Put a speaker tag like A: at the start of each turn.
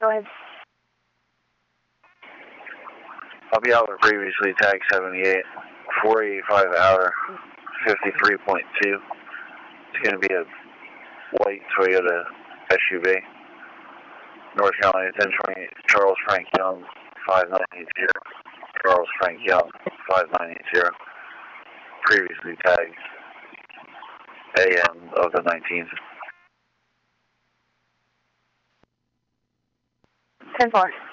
A: Go ahead.
B: I'll be out with previously tag 78, 485 hour, 53.2. It's going to be a white Toyota SUV. North Carolina 1020, Charles Frank Young, 5980. Charles Frank Young, 5980. Previously tagged AM of the 19th.
A: 10-4.